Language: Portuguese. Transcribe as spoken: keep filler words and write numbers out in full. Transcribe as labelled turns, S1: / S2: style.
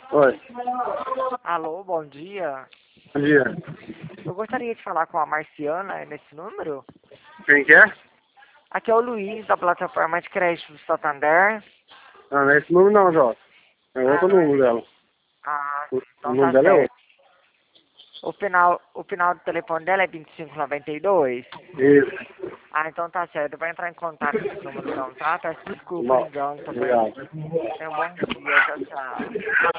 S1: Oi,
S2: Alô, bom dia.
S1: bom dia.
S2: Eu gostaria de falar com a Marciana nesse número.
S1: Quem que é?
S2: Aqui é o Luiz, da plataforma de crédito do Santander.
S1: Não, não é esse número não, Jota. É
S2: Ah,
S1: outro
S2: não é?
S1: número dela.
S2: Ah,
S1: O, o
S2: então
S1: número
S2: tá
S1: dela é
S2: certo.
S1: outro.
S2: O final, o final do telefone dela é vinte e cinco noventa e dois.
S1: Isso.
S2: Ah, então tá certo. Eu vou entrar em contato com esse número então, tá? Peço desculpa o
S1: Mal.
S2: engano também.
S1: Obrigado.
S2: Tenha um bom dia. Tchau, tchau.